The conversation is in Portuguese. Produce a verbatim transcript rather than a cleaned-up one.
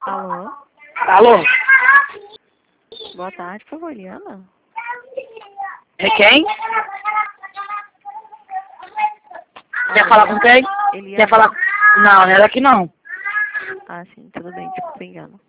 Alô? Alô? Boa tarde, por favor, Eliana? É quem? Quer Alô? falar com quem? Eliana? Quer falar... Não, não é daqui não. Ah, sim, tudo bem, desculpa, engano.